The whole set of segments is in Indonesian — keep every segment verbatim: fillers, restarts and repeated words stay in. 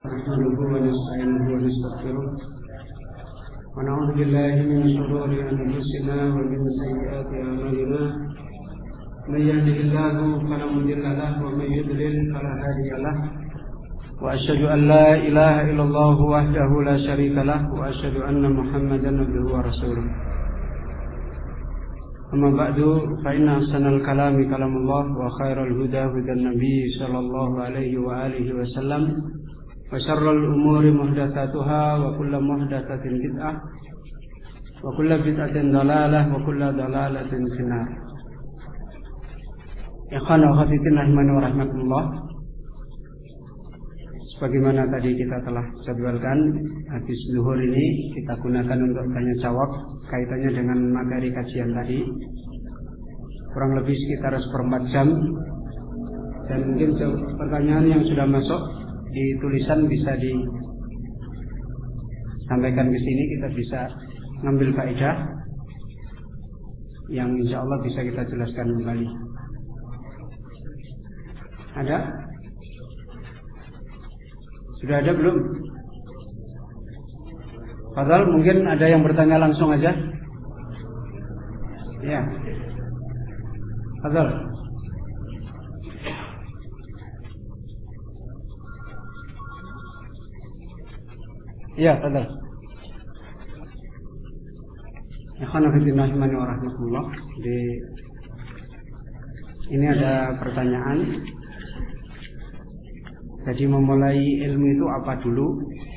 نحمده ونستعينه ونستغفره ونعوذ بالله من شرور أنفسنا ومن سيئات أعمالنا من يهده الله فلا مضل له ومن يضلل فلا هادي له وأشهد أن لا إله إلا الله وحده لا شريك له وأشهد أن محمدا عبده ورسوله أما بعد فإن أحسن الكلام كلام الله وخير الهدى هدى النبي صلى الله عليه وآله وسلم وشر الأمور محدثاتها وكل محدثة بدعة وكل بدعة ضلالة وكل ضلالة في النار. Ikhwan wa akhwat rahimani wa rahmatullah. Sebagaimana tadi kita telah jadwalkan, habis zuhur ini kita gunakan untuk tanya jawab kaitannya dengan materi kajian tadi. Kurang lebih sekitar seperempat jam. Dan mungkin pertanyaan yang sudah masuk di tulisan bisa disampaikan ke sini, kita bisa ngambil faedah yang insya Allah bisa kita jelaskan kembali. Ada? Sudah ada belum? Padahal mungkin ada yang bertanya langsung aja. Ya. Padahal. Ya, padahal. Ikhwan fillah wa rahmatullah. Di ini ada pertanyaan. Jadi memulai ilmu itu apa dulu?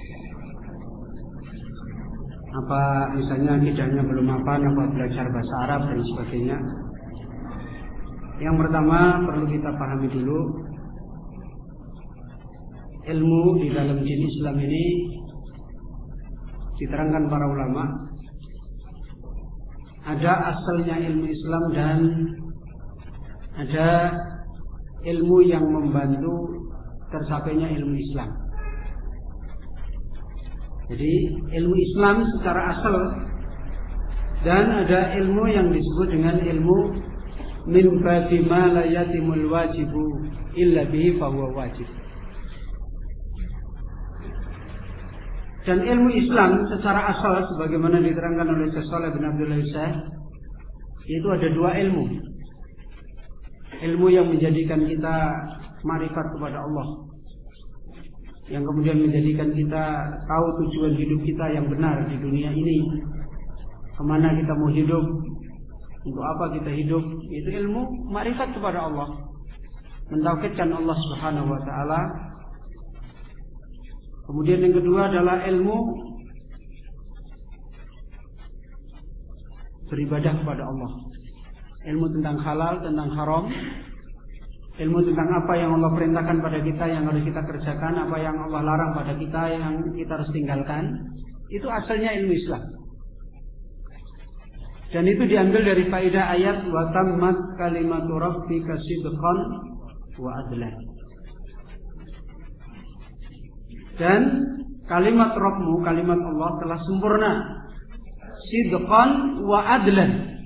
Apa misalnya akidahnya belum apa, apa belajar bahasa Arab dan sebagainya. Yang pertama perlu kita pahami dulu, ilmu di dalam din Islam ini diterangkan para ulama, ada asalnya ilmu Islam dan ada ilmu yang membantu tersapainya ilmu Islam. Jadi ilmu Islam secara asal, dan ada ilmu yang disebut dengan ilmu min babi ma la yatimul wajibu illa bihi fahuwa wajib. Dan ilmu Islam secara asal sebagaimana diterangkan oleh Syekh Shalih bin Abdul Sa'id, yaitu ada dua ilmu. Ilmu yang menjadikan kita ma'rifat kepada Allah, yang kemudian menjadikan kita tahu tujuan hidup kita yang benar di dunia ini, kemana kita mau hidup, untuk apa kita hidup. Itu ilmu ma'rifat kepada Allah, mentauhidkan Allah Subhanahu wa ta'ala. Kemudian yang kedua adalah ilmu beribadah kepada Allah, ilmu tentang halal, tentang haram, ilmu tentang apa yang Allah perintahkan pada kita yang harus kita kerjakan, apa yang Allah larang pada kita yang kita harus tinggalkan. Itu asalnya ilmu Islam. Dan itu diambil dari faedah ayat wa tammat kalimatu rabbika sidqan wa adlan. Dan kalimat Rabbmu, kalimat Allah telah sempurna, sidqan wa adlan.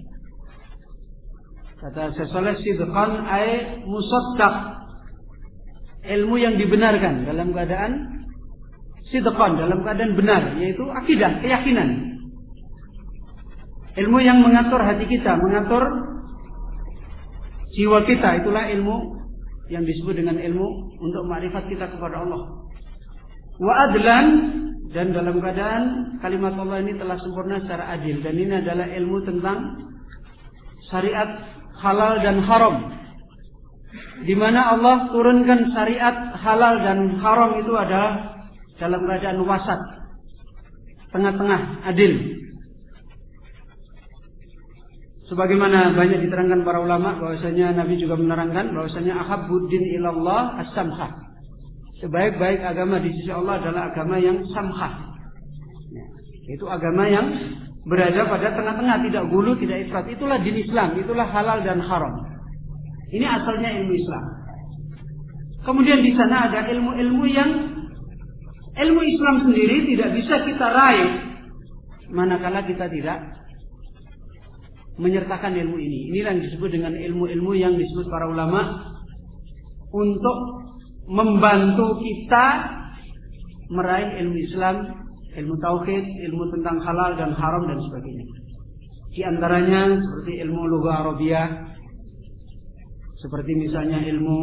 Kata sesuai sidqan ay musaddaq, ilmu yang dibenarkan dalam keadaan sidqan, dalam keadaan benar, yaitu akidah, keyakinan. Ilmu yang mengatur hati kita, mengatur jiwa kita, itulah ilmu yang disebut dengan ilmu untuk ma'rifat kita kepada Allah. Wa adlan, dan dalam keadaan kalimat Allah ini telah sempurna secara adil, dan ini adalah ilmu tentang syariat halal dan haram, di mana Allah turunkan syariat halal dan haram itu adalah dalam keadaan wasat, tengah-tengah, adil. Sebagaimana banyak diterangkan para ulama bahwasanya Nabi juga menerangkan bahwasanya ahabbuddin ilallah as-samhah. Sebaik-baik agama di sisi Allah adalah agama yang samhah. Itu agama yang berada pada tengah-tengah, tidak gulu, tidak ifrat. Itulah din Islam, itulah halal dan haram. Ini asalnya ilmu Islam. Kemudian di sana ada ilmu-ilmu yang ilmu Islam sendiri tidak bisa kita raih manakala kita tidak menyertakan ilmu ini. Inilah yang disebut dengan ilmu-ilmu yang disebut para ulama untuk membantu kita meraih ilmu Islam, ilmu tauhid, ilmu tentang halal dan haram dan sebagainya. Di antaranya seperti ilmu lugah Arabiyah, seperti misalnya ilmu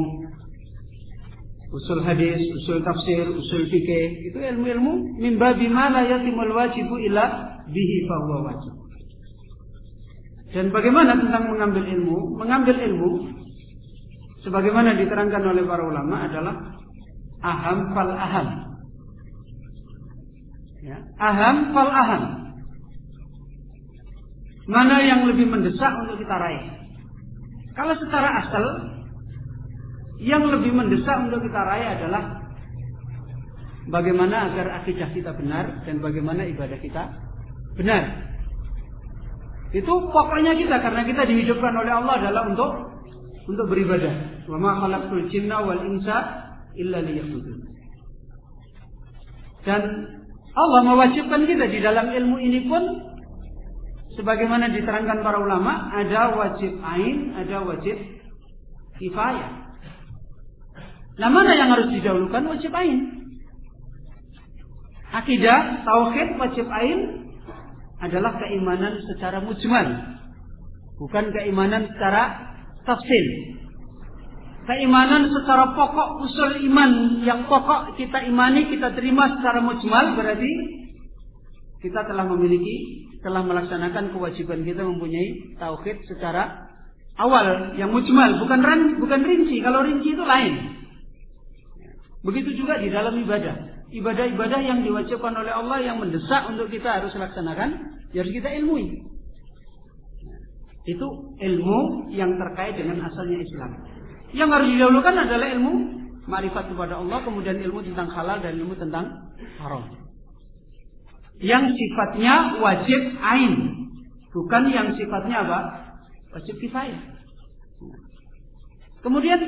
usul hadis, usul tafsir, usul fikih, itu ilmu-ilmu min babi ma la yatimul wajibu illa bihi fa huwa wajib. Dan bagaimana tentang mengambil ilmu? Mengambil ilmu sebagaimana diterangkan oleh para ulama adalah aham fal aham. Ya, aham fal aham. Mana yang lebih mendesak untuk kita raih? Kalau secara asal, yang lebih mendesak untuk kita raih adalah bagaimana agar akidah kita benar dan bagaimana ibadah kita benar. Itu pokoknya kita, karena kita dihidupkan oleh Allah adalah untuk untuk beribadah. Wa ma khalaqtul jinna wal insa illa liya'budun. Dan Allah mewajibkan kita di dalam ilmu ini pun sebagaimana diterangkan para ulama, ada wajib ain, ada wajib kifayah. Nah, mana yang harus didahulukan? Wajib ain. Akidah, tauhid, wajib ain adalah keimanan secara mujmal, bukan keimanan secara tafsil. Keimanan secara pokok, usul iman yang pokok kita imani, kita terima secara mujmal, berarti kita telah memiliki, telah melaksanakan kewajiban kita mempunyai tauhid secara awal yang mujmal, bukan ran, bukan rinci. Kalau rinci itu lain. Begitu juga di dalam ibadah. Ibadah-ibadah yang diwajibkan oleh Allah yang mendesak untuk kita harus laksanakan, harus kita ilmui. Itu ilmu yang terkait dengan asalnya Islam. Yang harus didahulukan adalah ilmu ma'rifat kepada Allah, kemudian ilmu tentang halal dan ilmu tentang haram. Yang sifatnya wajib ain, bukan yang sifatnya apa? Wajib kifayah. Kemudian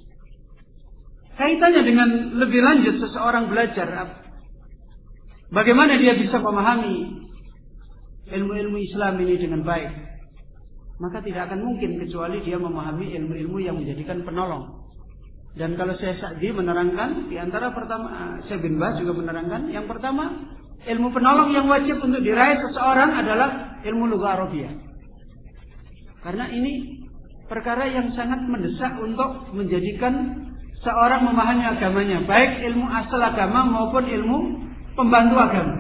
kaitannya dengan lebih lanjut seseorang belajar, bagaimana dia bisa memahami ilmu-ilmu Islam ini dengan baik, maka tidak akan mungkin kecuali dia memahami ilmu-ilmu yang menjadikan penolong. Dan kalau saya Sa'di menerangkan, di antara pertama, saya bin Baz juga menerangkan, yang pertama, ilmu penolong yang wajib untuk diraih seseorang adalah ilmu lugah Arabiyah. Karena ini perkara yang sangat mendesak untuk menjadikan seorang memahami agamanya, baik ilmu asal agama maupun ilmu pembantu agama.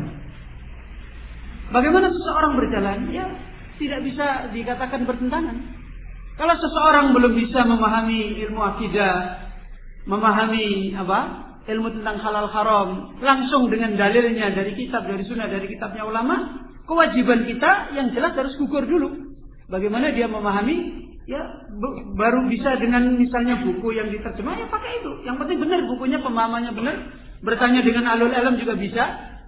Bagaimana seseorang berjalan? Ya, tidak bisa dikatakan bertentangan. Kalau seseorang belum bisa memahami ilmu akidah, memahami apa? Ilmu tentang halal haram langsung dengan dalilnya dari kitab, dari sunnah, dari kitabnya ulama, kewajiban kita yang jelas harus gugur dulu. Bagaimana dia memahami? Ya, baru bisa dengan misalnya buku yang diterjemah, ya pakai itu. Yang penting benar bukunya, pemahamannya benar. Bertanya dengan alul alam juga bisa.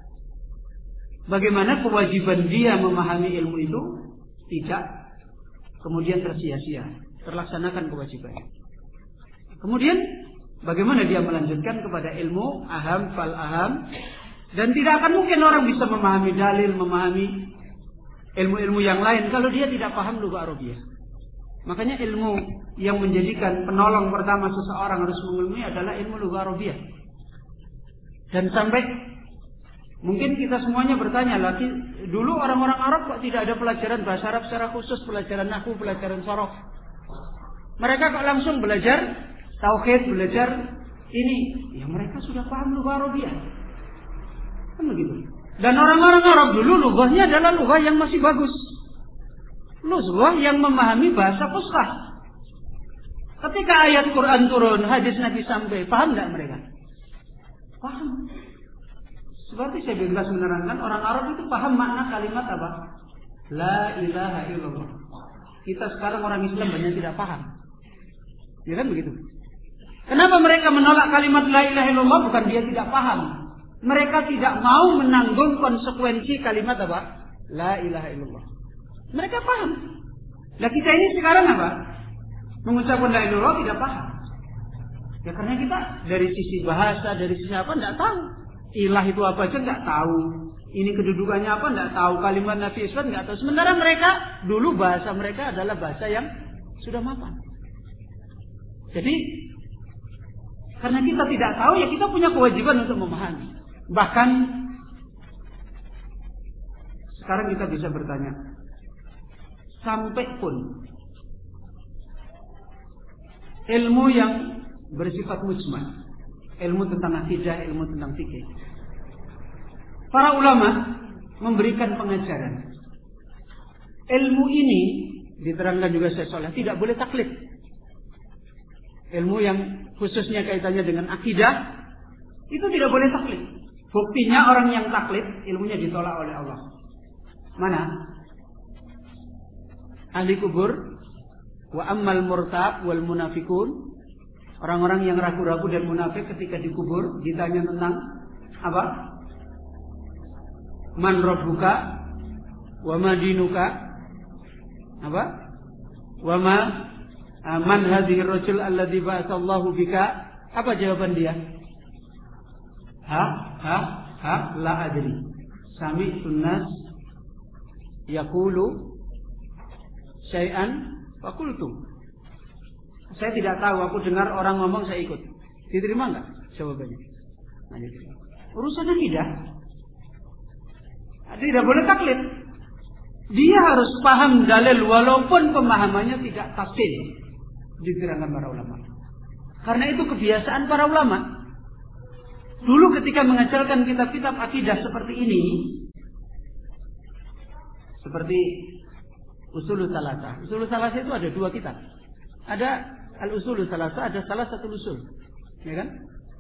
Bagaimana kewajiban dia memahami ilmu itu tidak kemudian tersia-sia, terlaksanakan kewajibannya. Kemudian bagaimana dia melanjutkan kepada ilmu aham fal aham, dan tidak akan mungkin orang bisa memahami dalil, memahami ilmu-ilmu yang lain kalau dia tidak paham lugah Arabiyah. Makanya ilmu yang menjadikan penolong pertama seseorang harus mengilmui adalah ilmu lugah Arabiyah. Dan sampai mungkin kita semuanya bertanya lagi, dulu orang-orang Arab kok tidak ada pelajaran bahasa Arab secara khusus, pelajaran nahwu, pelajaran sorof. Mereka kok langsung belajar tauhid, belajar ini. Ya mereka sudah paham lugah Arabiyah. Kan begitu. Dan orang-orang Arab dulu lugahnya adalah lugah yang masih bagus. Lugah yang memahami bahasa fushah. Ketika ayat Quran turun, hadis Nabi sampai, paham tidak mereka? Paham. Seperti saya bebas menerangkan, orang Arab itu paham makna kalimat apa? La ilaha illallah. Kita sekarang orang Islam banyak tidak paham. Ya kan begitu? Kenapa mereka menolak kalimat la ilaha illallah? Bukan dia tidak paham. Mereka tidak mau menanggung konsekuensi kalimat apa? La ilaha illallah. Mereka paham. Nah kita ini sekarang apa? Mengucapkan la ilaha illallah tidak paham. Ya karena kita dari sisi bahasa, dari sisi apa tidak tahu. Ilah itu apa aja nggak tahu. Ini kedudukannya apa nggak tahu. Kalimat Nabi Islam nggak tahu. Sementara mereka dulu bahasa mereka adalah bahasa yang sudah mapan. Jadi karena kita tidak tahu, ya kita punya kewajiban untuk memahami. Bahkan sekarang kita bisa bertanya, sampai pun ilmu yang bersifat mujmal, ilmu tentang akidah, ilmu tentang fikih, para ulama memberikan pengajaran. Ilmu ini diterangkan juga Syekh Shalih tidak boleh taklid. Ilmu yang khususnya kaitannya dengan akidah itu tidak boleh taklid. Buktinya orang yang taklid ilmunya ditolak oleh Allah. Mana? Ahli kubur, wa ammal murtab wal munafikun. Orang-orang yang ragu-ragu dan munafik ketika dikubur ditanya tentang apa? Man rabbuka wa ma dinuka? Apa? Wa ma man hadhihi ar-rajul alladhi ba'atsallahu bika? Apa jawaban dia? Ha ha ha la adri. Sami'tun nas yaqulu syai'an faqultu. Saya tidak tahu, aku dengar orang ngomong saya ikut. Diterima enggak jawabannya? Nah, urusan akidah. Tidak boleh taklid. Dia harus paham dalil walaupun pemahamannya tidak tafsir, diterangkan para ulama. Karena itu kebiasaan para ulama. Dulu ketika mengajarkan kitab-kitab akidah seperti ini, seperti Usulul Salasah. Usulul Salasah itu ada dua kitab. Ada Al-Usulul Salasah, ada salah satu usul. Ya kan?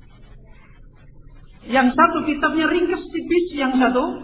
Yang satu kitabnya ringkas tipis, yang satu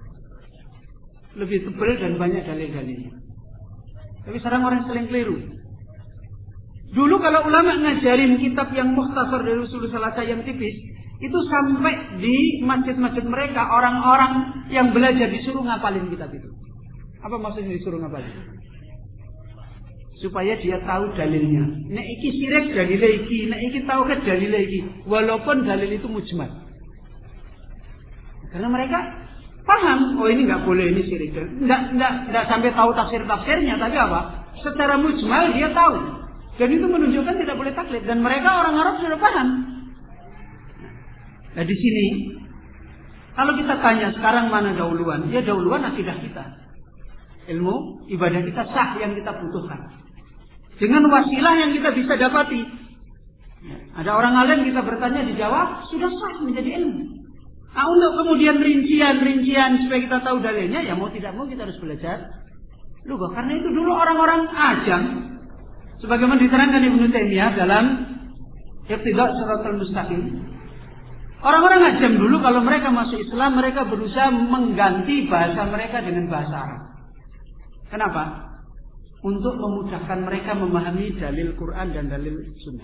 lebih tebal dan banyak dalil-dalilnya. Tapi sekarang orang sering keliru. Dulu kalau ulama ngajarin kitab yang mukhtasar dari Usulul Salasah yang tipis, itu sampai di masjid-masjid mereka orang-orang yang belajar disuruh ngapalin kitab itu. Apa maksudnya disuruh ngapalin? Supaya dia tahu dalilnya. Nek iki syirik dalil iki, nek iki tauhid dalil iki, walaupun dalil itu mujmal. Karena mereka paham, oh ini nggak boleh, ini syirik. Nggak nggak nggak sampai tahu tafsir-tafsirnya, tapi apa? Secara mujmal dia tahu. Dan itu menunjukkan tidak boleh taklid. Dan mereka orang Arab sudah paham. Nah di sini, kalau kita tanya sekarang mana dahuluan, ya dahuluan akidah kita. Ilmu ibadah kita sah yang kita butuhkan. Dengan wasilah yang kita bisa dapati. Ada orang alim kita bertanya dijawab, sudah sah menjadi ilmu. Nah untuk kemudian rincian-rincian supaya kita tahu dalilnya, ya mau tidak mau kita harus belajar lugah. Karena itu dulu orang-orang ajam, sebagaimana diterangkan Ibnu Taimiyah dalam Iqtida' Shiratal Mustaqim. Orang-orang ajam dulu kalau mereka masuk Islam, mereka berusaha mengganti bahasa mereka dengan bahasa Arab. Kenapa? Untuk memudahkan mereka memahami dalil Quran dan dalil Sunnah.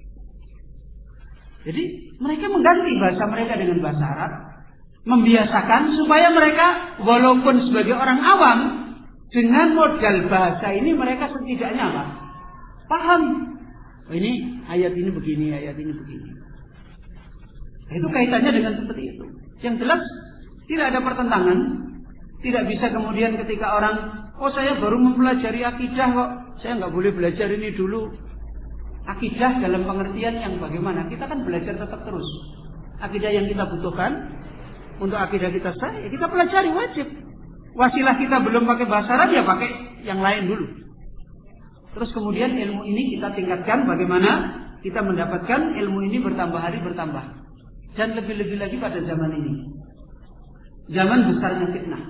Jadi mereka mengganti bahasa mereka dengan bahasa Arab, membiasakan supaya mereka walaupun sebagai orang awam dengan modal bahasa ini mereka setidaknya apa? Paham. Oh, ini ayat ini begini, ayat ini begini. Itu kaitannya dengan seperti itu. Yang jelas tidak ada pertentangan. Tidak bisa kemudian ketika orang, oh saya baru mempelajari akidah kok, saya nggak boleh belajar ini dulu. Akidah dalam pengertian yang bagaimana? Kita kan belajar tetap terus. Akidah yang kita butuhkan untuk akidah kita sah, ya kita pelajari wajib. Wasilah kita belum pakai bahasa Arab, ya pakai yang lain dulu. Terus kemudian ilmu ini kita tingkatkan bagaimana kita mendapatkan ilmu ini bertambah hari bertambah. Dan lebih-lebih lagi pada zaman ini. Zaman besarnya fitnah.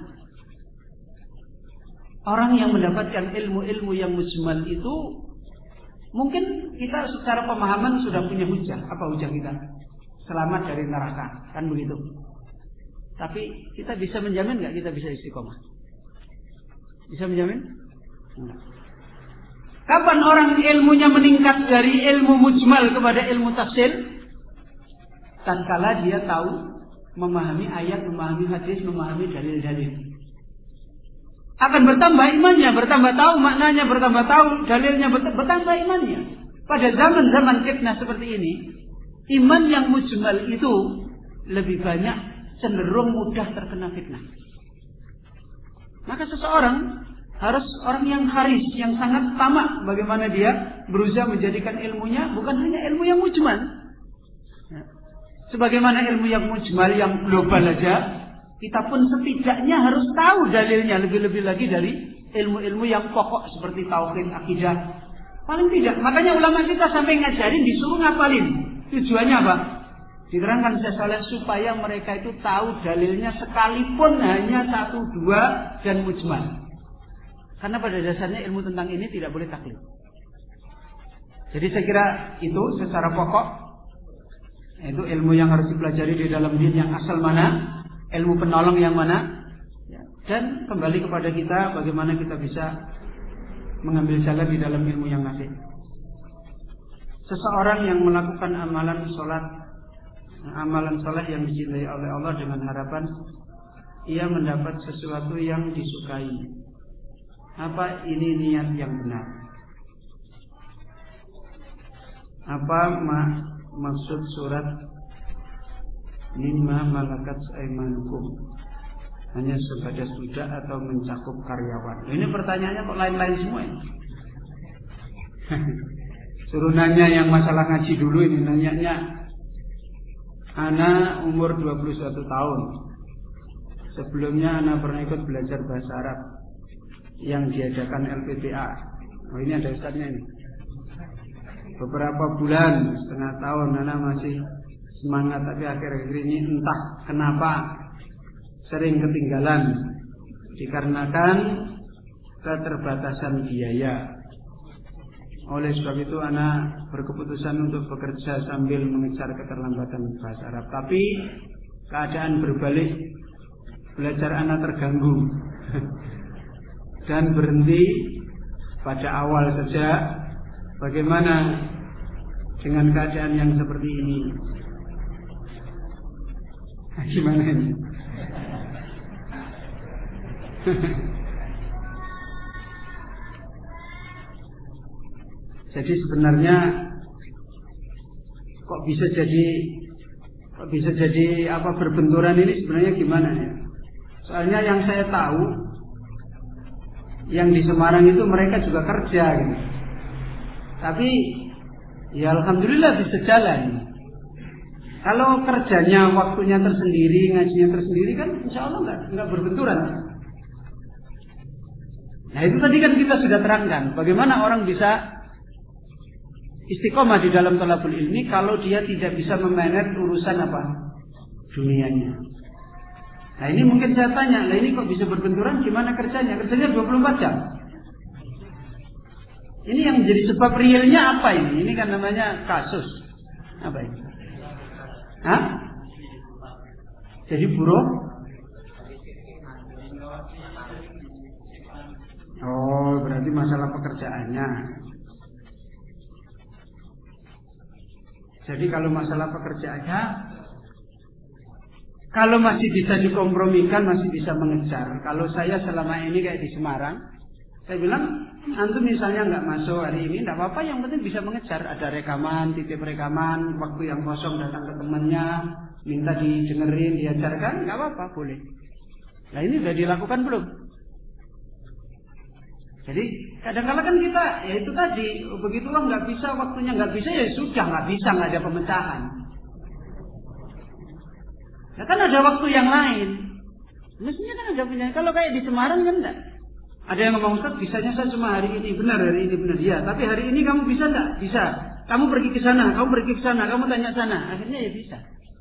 Orang yang mendapatkan ilmu-ilmu yang mujmal itu, mungkin kita secara pemahaman sudah punya hujah. Apa hujah kita? Selamat dari neraka, kan begitu. Tapi kita bisa menjamin nggak kita bisa istiqomah? Bisa menjamin? Enggak. Kapan orang ilmunya meningkat dari ilmu mujmal kepada ilmu tafsir? Tatkala dia tahu memahami ayat, memahami hadis, memahami dalil-dalil. Akan bertambah imannya, bertambah tahu maknanya, bertambah tahu dalilnya, bertambah imannya. Pada zaman-zaman fitnah seperti ini, iman yang mujmal itu lebih banyak cenderung mudah terkena fitnah. Maka seseorang harus orang yang haris, yang sangat tamak bagaimana dia berusaha menjadikan ilmunya bukan hanya ilmu yang mujmal. Sebagaimana ilmu yang mujmal, yang global aja, kita pun setidaknya harus tahu dalilnya, lebih-lebih lagi dari ilmu-ilmu yang pokok seperti tauhid, akidah. Paling tidak, makanya ulama kita sampai ngajarin disuruh ngapalin. Tujuannya apa? Diterangkan Syekh Saleh supaya mereka itu tahu dalilnya sekalipun hanya satu dua dan mujmal. Karena pada dasarnya ilmu tentang ini tidak boleh taklid. Jadi saya kira itu secara pokok, itu ilmu yang harus dipelajari di dalam din yang asal mana, ilmu penolong yang mana, dan kembali kepada kita bagaimana kita bisa mengambil jalan di dalam ilmu yang nafi. Seseorang yang melakukan amalan sholat, amalan sholat yang dicintai oleh Allah dengan harapan ia mendapat sesuatu yang disukai. Apa ini niat yang benar? Apa mak maksud surat lima malakat aimanukum? Hanya sebatas budak atau mencakup karyawan? Ini pertanyaannya kok lain-lain semua ya? Suruh nanya yang masalah ngaji dulu ini, nanyanya Ana umur dua puluh satu tahun. Sebelumnya Ana pernah ikut belajar bahasa Arab yang diadakan L P P A. Oh, ini ada ustadznya ini. Beberapa bulan, setengah tahun Ana masih semangat, tapi akhir-akhir ini entah kenapa sering ketinggalan dikarenakan keterbatasan biaya. Oleh sebab itu Ana berkeputusan untuk bekerja sambil mengejar keterlambatan bahasa Arab. Tapi keadaan berbalik, belajar Ana terganggu dan berhenti pada awal saja. Bagaimana dengan keadaan yang seperti ini? Gimana ini? Jadi sebenarnya kok bisa jadi kok bisa jadi apa berbenturan ini sebenarnya gimana ya? Soalnya yang saya tahu yang di Semarang itu mereka juga kerja gitu. Tapi ya alhamdulillah bisa jalan. Kalau kerjanya waktunya tersendiri, ngajinya tersendiri kan insya Allah enggak, enggak berbenturan. Nah itu tadi kan kita sudah terangkan bagaimana orang bisa istiqomah di dalam thalabul ilmi kalau dia tidak bisa memanage urusan apa? Dunianya. Nah ini mungkin saya tanya, nah ini kok bisa berbenturan, gimana kerjanya? Kerjanya dua puluh empat jam. Ini yang menjadi sebab realnya apa ini? Ini kan namanya kasus. Apa ini? Hah? Jadi buruh? Oh, berarti masalah pekerjaannya. Jadi kalau masalah pekerjaannya, kalau masih bisa dikompromikan, masih bisa mengejar. Kalau saya selama ini kayak di Semarang, saya bilang, antum misalnya nggak masuk hari ini, nggak apa-apa, yang penting bisa mengejar. Ada rekaman, titip rekaman, waktu yang kosong datang ke temannya, minta didengerin, diajarkan, nggak apa-apa, boleh. Nah ini sudah dilakukan belum? Jadi kadang-kadang kan kita, ya itu tadi, begitulah nggak bisa, waktunya nggak bisa, ya sudah nggak bisa, nggak ada pemecahan. Ya kan ada waktu yang lain. Mestinya kan ada punya. Kalau kayak di Semarang kan enggak. Ada yang ngomong, Ustaz, bisanya saya cuma hari ini. Benar, hari ini benar. Ya, tapi hari ini kamu bisa enggak? Bisa. Kamu pergi ke sana, kamu pergi ke sana, kamu tanya sana. Akhirnya ya bisa.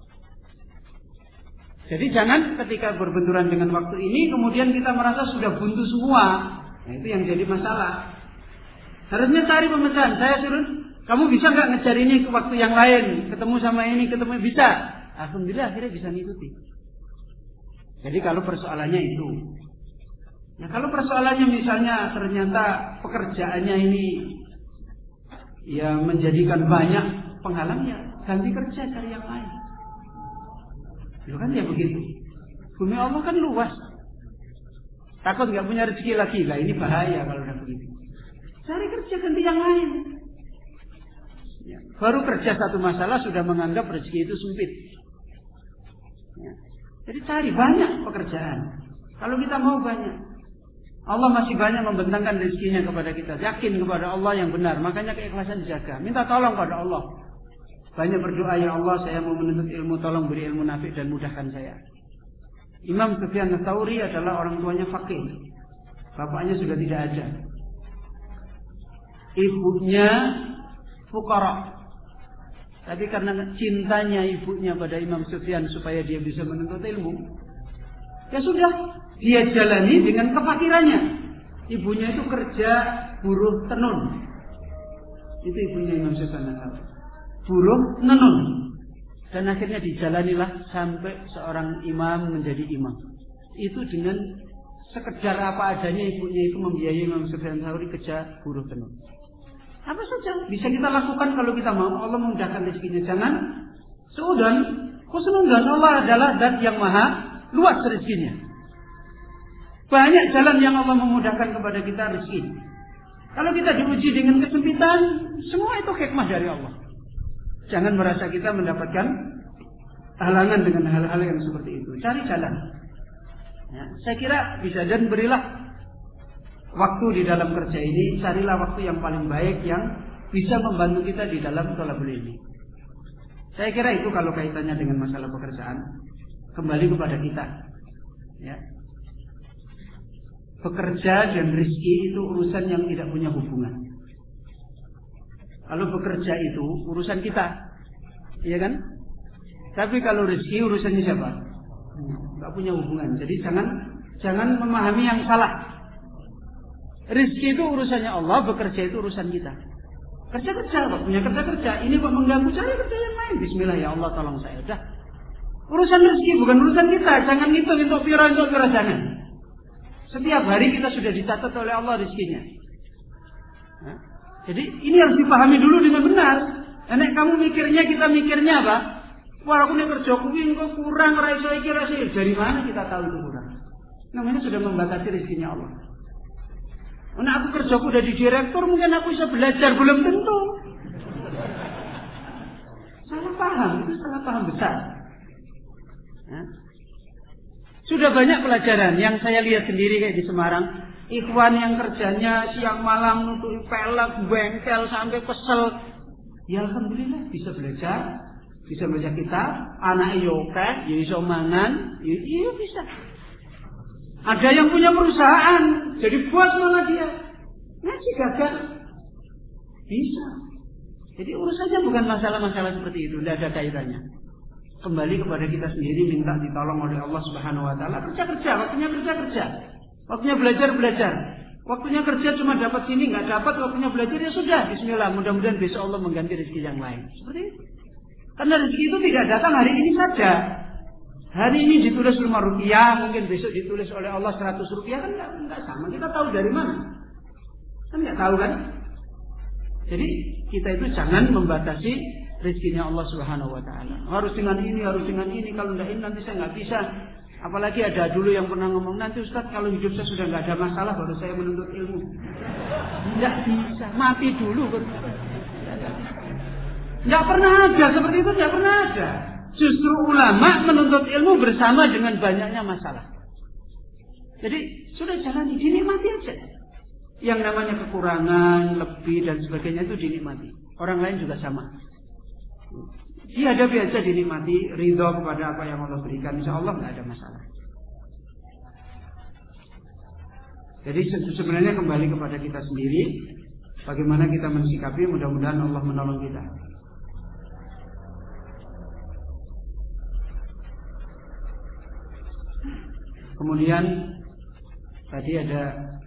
Jadi jangan ketika berbenturan dengan waktu ini, kemudian kita merasa sudah buntu semua. Nah, itu yang jadi masalah. Harusnya cari pemecahan. Saya suruh, kamu bisa nggak ngejar ini ke waktu yang lain? Ketemu sama ini, ketemu bisa. Alhamdulillah akhirnya bisa ngikuti. Jadi kalau persoalannya itu. Nah kalau persoalannya misalnya ternyata pekerjaannya ini ya menjadikan banyak penghalangnya, ganti kerja cari yang lain. Itu kan ya begitu. Bumi Allah kan luas. Takut nggak punya rezeki lagi lah, ini bahaya kalau udah begitu. Cari kerja ganti yang lain. Ya, baru kerja satu masalah sudah menganggap rezeki itu sempit. Ya. Jadi cari banyak pekerjaan. Kalau kita mau banyak, Allah masih banyak membentangkan rezekinya kepada kita. Yakin kepada Allah yang benar, makanya keikhlasan dijaga. Minta tolong pada Allah. banyak berdoa, ya Allah saya mau menuntut ilmu, tolong beri ilmu nafi dan mudahkan saya. Imam Sufyan Ats-Tsauri adalah orang tuanya faqih. Bapaknya sudah tidak ada. Ibunya fuqara. Tapi karena cintanya ibunya pada Imam Sufyan supaya dia bisa menuntut ilmu, ya sudah, dia jalani dengan kefakirannya. Ibunya itu kerja buruh tenun. Itu ibunya Imam Sufyan Ats-Tsauri. Buruh tenun. Dan akhirnya dijalanilah sampai seorang imam menjadi imam. Itu dengan sekedar apa adanya ibunya itu membiayai Imam Sufyan Ats-Tsauri kerja buruh tenun. Apa saja bisa kita lakukan kalau kita mau. Allah memudahkan rezekinya. Jangan seudon. Khusnudon, Allah adalah zat yang maha luas rezekinya. Banyak jalan yang Allah memudahkan kepada kita rezeki. Kalau kita diuji dengan kesempitan, semua itu hikmah dari Allah. Jangan merasa kita mendapatkan halangan dengan hal-hal yang seperti itu. Cari jalan. Ya, saya kira bisa, dan berilah waktu di dalam kerja ini. Carilah waktu yang paling baik yang bisa membantu kita di dalam thalabul ilmi. Saya kira itu kalau kaitannya dengan masalah pekerjaan. Kembali kepada kita. Ya. Bekerja dan rezeki itu urusan yang tidak punya hubungan. Kalau bekerja itu urusan kita, iya kan? Tapi kalau rezeki urusannya siapa? Tidak punya hubungan. Jadi jangan jangan memahami yang salah. Rezeki itu urusannya Allah, bekerja itu urusan kita. Kerja-kerja, waktunya kerja-kerja. Ini kok mengganggu, cari kerja yang lain. Bismillah, ya Allah tolong saya. Udah. Urusan rezeki bukan urusan kita. Jangan ngitung untuk pira untuk pira, jangan. Setiap hari kita sudah dicatat oleh Allah rezekinya. Nah, jadi ini harus dipahami dulu dengan benar. Nek kamu mikirnya, kita mikirnya apa? Wah, aku nek kerja kuwi kok kurang, ra iso iki ra iso. Dari mana kita tahu itu kurang? Namanya sudah membatasi rezekinya Allah. Nek aku kerjaku udah di direktur, mungkin aku bisa belajar, belum tentu. Salah paham, itu salah paham besar. Nah, sudah banyak pelajaran yang saya lihat sendiri kayak di Semarang. Ikhwan yang kerjanya siang malam nutupi pelek, bengkel sampai kesel. Ya alhamdulillah bisa belajar, bisa baca kitab, anak yoke, ya iso mangan, ya iya bisa. Ada yang punya perusahaan, jadi bos malah dia. Ngaji gagal. Bisa. Jadi urusannya bukan masalah-masalah seperti itu, tidak ada kaitannya. Kembali kepada kita sendiri, minta ditolong oleh Allah Subhanahu wa taala. Kerja-kerja, waktunya kerja-kerja. Waktunya belajar-belajar. Waktunya kerja cuma dapat sini, nggak dapat, waktunya belajar ya sudah. Bismillah, mudah-mudahan besok Allah mengganti rezeki yang lain. Seperti itu. Karena rezeki itu tidak datang hari ini saja. Hari ini ditulis lima rupiah, mungkin besok ditulis oleh Allah seratus rupiah, kan nggak, nggak sama. Kita tahu dari mana? Kan nggak tahu kan? Jadi kita itu jangan membatasi rezekinya Allah Subhanahu wa taala. Harus dengan ini, harus dengan ini. Kalau enggak ini nanti saya nggak bisa. Apalagi ada dulu yang pernah ngomong, nanti Ustaz kalau hidup saya sudah nggak ada masalah baru saya menuntut ilmu. Nggak bisa, mati dulu. Nggak pernah ada seperti itu, nggak pernah ada. Justru ulama menuntut ilmu bersama dengan banyaknya masalah. Jadi sudah jalani, dinikmati aja. Yang namanya kekurangan, lebih dan sebagainya itu dinikmati. Orang lain juga sama. Dihadapi aja, dinikmati, ridho kepada apa yang Allah berikan, insya Allah nggak ada masalah. Jadi sebenarnya kembali kepada kita sendiri, bagaimana kita mensikapi, mudah-mudahan Allah menolong kita. Kemudian tadi ada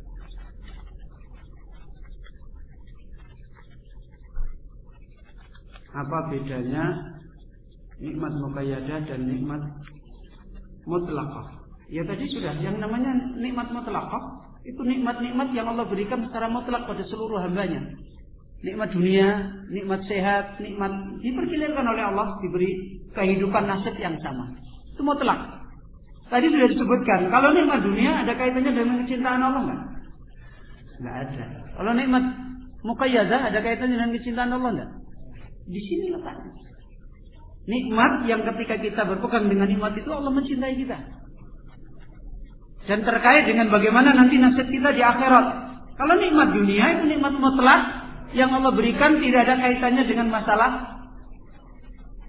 apa bedanya nikmat muqayyadah dan nikmat mutlaqah? Ya tadi sudah, yang namanya nikmat mutlaqah itu nikmat-nikmat yang Allah berikan secara mutlak pada seluruh hambanya. Nikmat dunia, nikmat sehat, nikmat dipergilakan oleh Allah, diberi kehidupan nasib yang sama. Itu mutlak. Tadi sudah disebutkan, kalau nikmat dunia ada kaitannya dengan kecintaan Allah enggak? Enggak ada. Kalau nikmat muqayyadah ada kaitannya dengan kecintaan Allah enggak? Di sini letaknya. Nikmat yang ketika kita berpegang dengan nikmat itu Allah mencintai kita. Dan terkait dengan bagaimana nanti nasib kita di akhirat. Kalau nikmat dunia itu nikmat mutlak yang Allah berikan, tidak ada kaitannya dengan masalah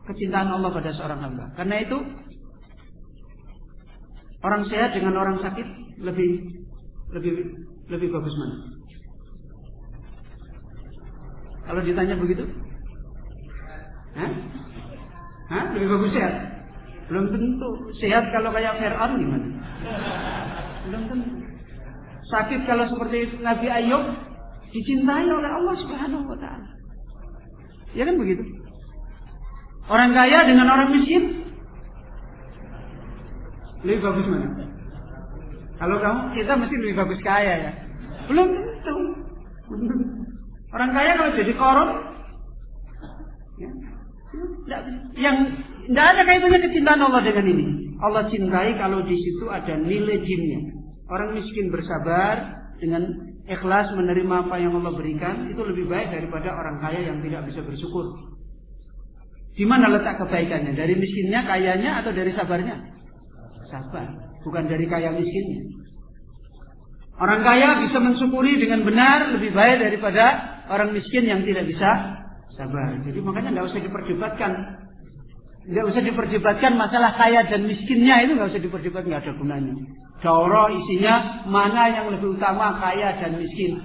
kecintaan Allah pada seorang hamba. Karena itu orang sehat dengan orang sakit lebih lebih lebih bagus mana? Kalau ditanya begitu, hah? Hah? Lebih bagus sehat? Belum tentu. Sehat kalau kayak Fir'aun gimana? Belum tentu. Sakit kalau seperti Nabi Ayub, dicintai oleh Allah Subhanahu wa taala. Ya kan begitu? Orang kaya dengan orang miskin lebih bagus mana? Kalau kamu, kita mesti lebih bagus kaya ya. Belum tentu. Orang kaya kalau jadi korup, ya, yang tidak ada kaitannya kecintaan Allah dengan ini. Allah cintai kalau di situ ada nilai jinnya. Orang miskin bersabar dengan ikhlas menerima apa yang Allah berikan, itu lebih baik daripada orang kaya yang tidak bisa bersyukur. Di mana letak kebaikannya? Dari miskinnya, kayanya, atau dari sabarnya? Sabar, bukan dari kaya miskinnya. Orang kaya bisa mensyukuri dengan benar lebih baik daripada orang miskin yang tidak bisa sabar. Jadi makanya tidak usah diperdebatkan, tidak usah diperdebatkan masalah kaya dan miskinnya, itu nggak usah diperdebatkan, nggak ada gunanya. Daurah isinya mana yang lebih utama, kaya dan miskin.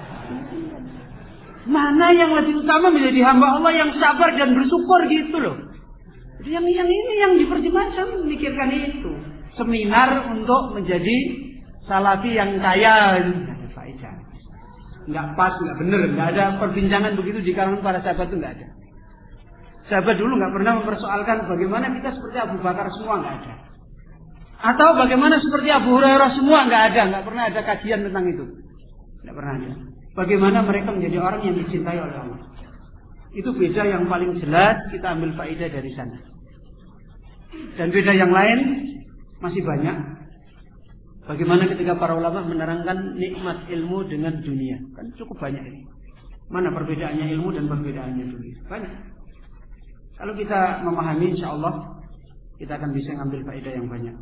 Mana yang lebih utama menjadi hamba Allah yang sabar dan bersyukur gitu loh. Jadi yang yang ini yang diperdebatkan, memikirkan itu. Seminar untuk menjadi salafi yang kaya, nggak ada faedah, nggak pas, nggak benar, nggak ada perbincangan begitu di kalangan para sahabat itu nggak ada. Sahabat dulu nggak pernah mempersoalkan bagaimana kita seperti Abu Bakar semua, nggak ada. Atau bagaimana seperti Abu Hurairah semua, nggak ada, nggak pernah ada kajian tentang itu, nggak pernah ada. Bagaimana mereka menjadi orang yang dicintai oleh Allah. Itu beda yang paling jelas, kita ambil faedah dari sana. Dan beda yang lain masih banyak. Bagaimana ketika para ulama menerangkan nikmat ilmu dengan dunia, kan cukup banyak ini. Mana perbedaannya ilmu dan perbedaannya dunia? Banyak. Kalau kita memahami, insya Allah kita akan bisa mengambil faedah yang banyak.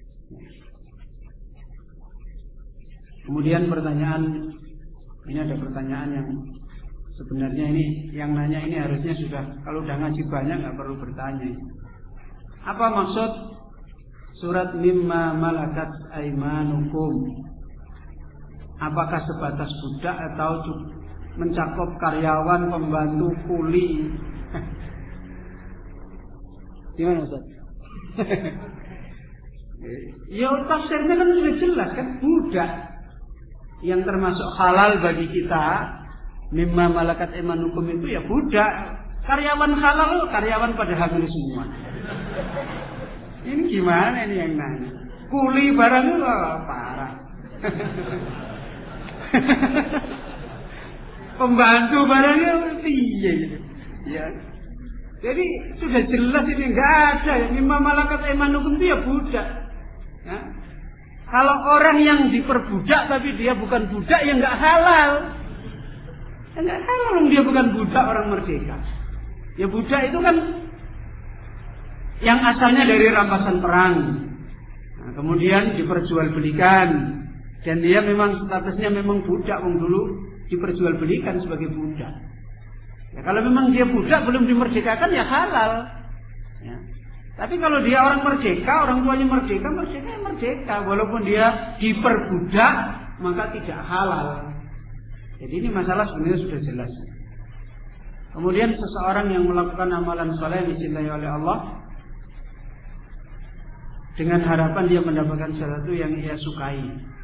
Kemudian pertanyaan, ini ada pertanyaan yang sebenarnya ini yang nanya ini harusnya sudah, kalau udah ngaji banyak nggak perlu bertanya. Apa maksud surat mimma malakat aimanukum? Apakah sebatas budak atau mencakup karyawan, pembantu, kuli? Gimana Ustaz? Ya tafsirnya kan sudah jelas kan, budak yang termasuk halal bagi kita. Mimma malakat aimanukum itu ya budak. Karyawan halal, karyawan pada hamil semua. Ini gimana ini yang nanya? Kuli barang itu oh, parah. Pembantu barangnya iya gitu. Ya. Jadi sudah jelas ini enggak ada ya. Mimma malakat aimanukum itu ya budak. Ya. Kalau orang yang diperbudak tapi dia bukan budak ya enggak halal. Ya enggak halal, dia bukan budak, orang merdeka. Ya budak itu kan yang asalnya dari rampasan perang, nah, kemudian diperjualbelikan, dan dia memang statusnya memang budak, wong dulu diperjualbelikan sebagai budak. Ya, kalau memang dia budak belum dimerdekakan ya halal. Ya. Tapi kalau dia orang merdeka, orang tuanya merdeka, merdeka ya merdeka, walaupun dia diperbudak maka tidak halal. Jadi ini masalah sebenarnya sudah jelas. Kemudian seseorang yang melakukan amalan soleh yang dicintai oleh Allah dengan harapan dia mendapatkan sesuatu yang ia sukai,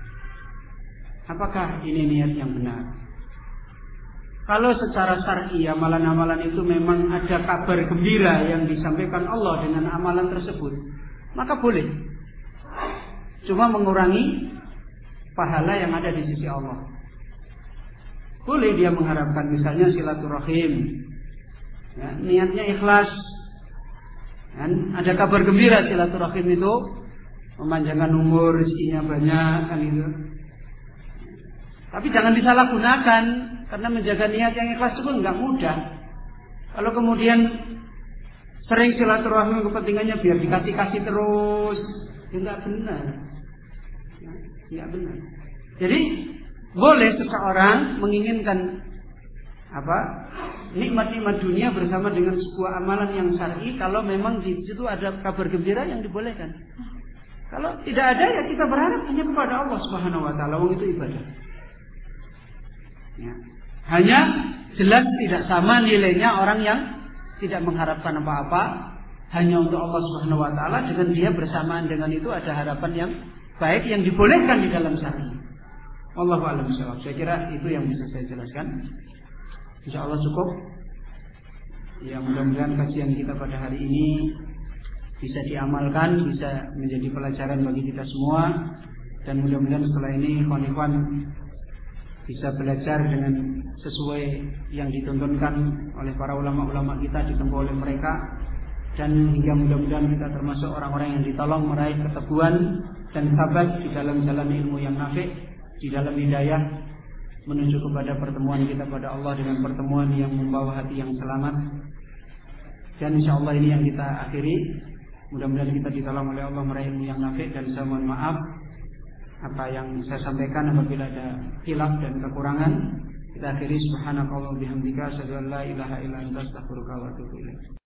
apakah ini niat yang benar? Kalau secara syar'i amalan-amalan itu memang ada kabar gembira yang disampaikan Allah dengan amalan tersebut, maka boleh. Cuma mengurangi pahala yang ada di sisi Allah. Boleh dia mengharapkan misalnya silaturahim, ya, niatnya ikhlas. Dan ada kabar gembira silaturahim itu memanjangkan umur, rezekinya banyak kan itu. Tapi jangan disalahgunakan, karena menjaga niat yang ikhlas itu enggak mudah. Kalau kemudian sering silaturahim kepentingannya biar dikasih-kasih terus, ya enggak benar. Ya, enggak benar. Jadi boleh seseorang menginginkan apa? nikmat-nikmat dunia bersama dengan sebuah amalan yang syar'i kalau memang di situ ada kabar gembira yang dibolehkan. Kalau tidak ada ya kita berharap hanya kepada Allah Subhanahu wa taala, wong itu ibadah. Ya. Hanya jelas tidak sama nilainya orang yang tidak mengharapkan apa-apa hanya untuk Allah Subhanahu wa taala dengan dia bersamaan dengan itu ada harapan yang baik yang dibolehkan di dalam syariat. Wallahu a'lam bishawab. Saya kira itu yang bisa saya jelaskan. Insyaallah cukup. Ya, mudah-mudahan kajian kita pada hari ini bisa diamalkan, bisa menjadi pelajaran bagi kita semua, dan mudah-mudahan setelah ini ikhwan-ikhwan bisa belajar dengan sesuai yang dituntunkan oleh para ulama-ulama kita, ditempuh oleh mereka, dan hingga mudah-mudahan kita termasuk orang-orang yang ditolong meraih keteguhan dan sabat di dalam jalan ilmu yang nafi', di dalam hidayah menuju kepada pertemuan kita pada Allah dengan pertemuan yang membawa hati yang selamat. Dan insyaallah ini yang kita akhiri. Mudah-mudahan kita ditolong oleh Allah meraih ilmu yang nafi', dan saya mohon maaf apa yang saya sampaikan apabila ada khilaf dan kekurangan. Kita akhiri subhanakallah bihamdika asyhadu an la ilaha illa anta astaghfiruka wa atubu ilaik.